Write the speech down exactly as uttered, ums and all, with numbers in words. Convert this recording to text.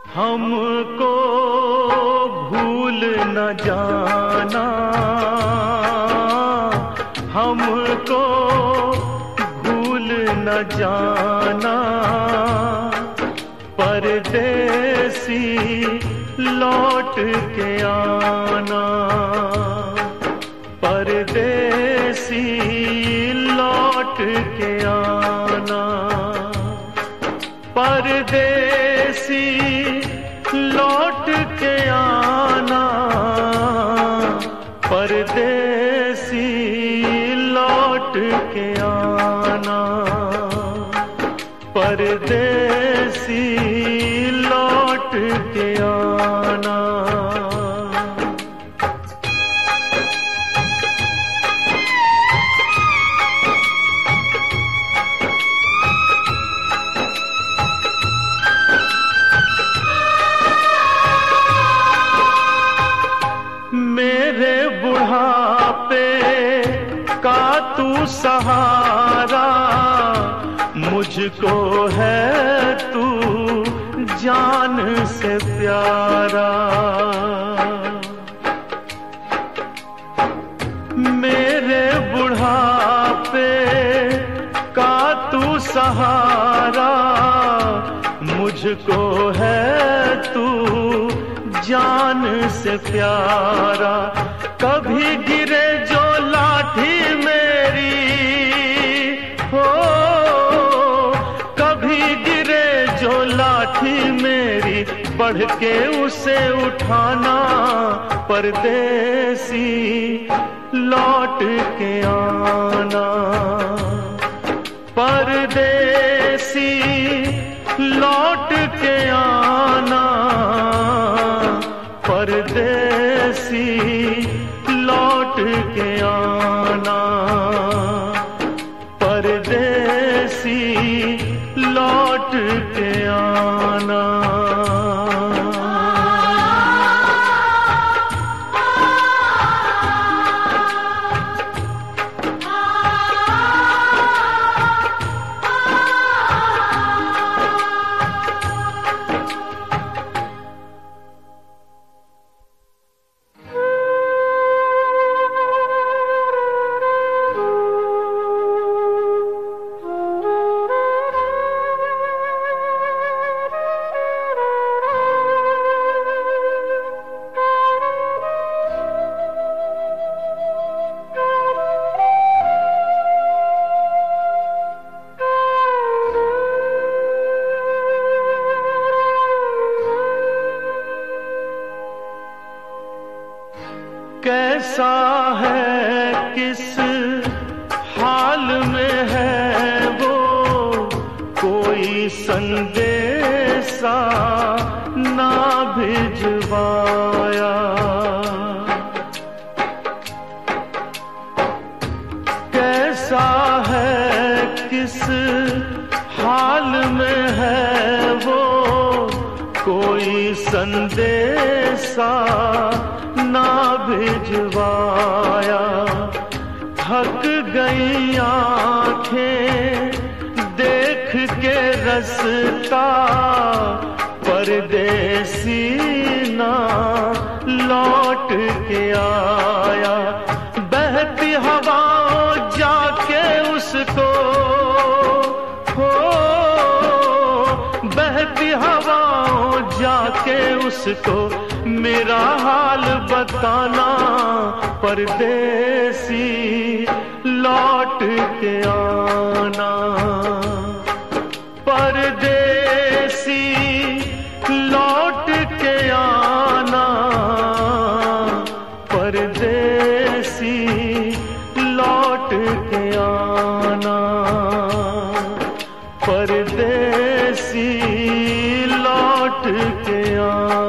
हमको भूल न जाना, हमको भूल न जाना, परदेसी लौट के आना, परदेसी लौट के आना, परदेसी लौट के आना, परदेसी लौट के आना, परदेसी लौट के आना। मेरे बुढ़ापे का तू सहारा, मुझको है तू जान से प्यारा। मेरे बुढ़ापे का तू सहारा, मुझको है तू जान से प्यारा। कभी गिरे जो लाठी मेरी हो, कभी गिरे जो लाठी मेरी, बढ़ के उसे उठाना, परदेसी लौट के आना, परदेसी लौट के आना, परदेसी लौट के आना, परदेसी लौट के आना। कैसा है किस हाल में है वो, कोई संदेशा ना भिजवाया। कैसा है किस हाल में है वो, कोई संदेशा ना भिजवाया। थक गई आंखें देख के रस्ता, परदेसी ना लौट के आया। बहती हवाओं जाके उसको हो, बहती हवाओं जाके उसको मेरा हाल बताना, परदेसी लौट के आना, परदेसी लौट के आना, परदेसी लौट के आना, परदेसी लौट के आना।